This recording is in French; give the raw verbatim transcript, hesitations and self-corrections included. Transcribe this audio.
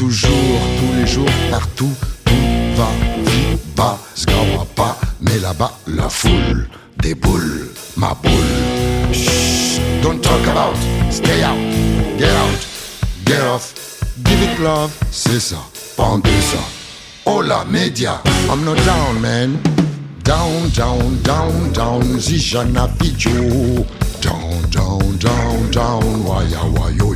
toujours, tous les jours, partout, tout va vite bas, sgawa pas, mais là-bas, la foule déboule, ma boule. Shh, don't talk about, stay out, get out, get off, give it love, c'est ça, pendez ça. Oh la média, I'm not down man, down, down, down, down, si j'en ai vidéo. Down, down, down, down, waya, wayo,